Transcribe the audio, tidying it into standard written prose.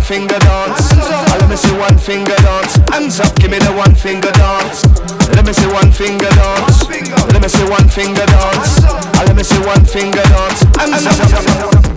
finger dance. Let me see one finger dance. Hands up, give me the one finger dance. Let me see one finger dance. Let me see one finger dance. Let me see one finger dance. Hands up.